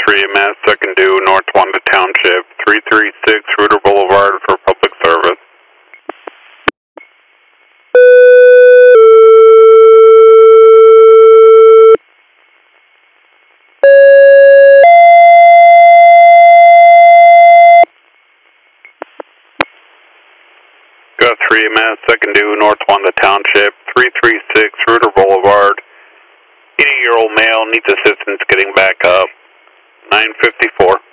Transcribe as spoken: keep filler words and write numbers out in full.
three M S, second due, North Wanda Township, three three six Reuter Boulevard for public service. Got three M S, second due, North Wanda Township, three three six Reuter Boulevard. eighty-year-old male needs assistance getting back up. nine fifty-four.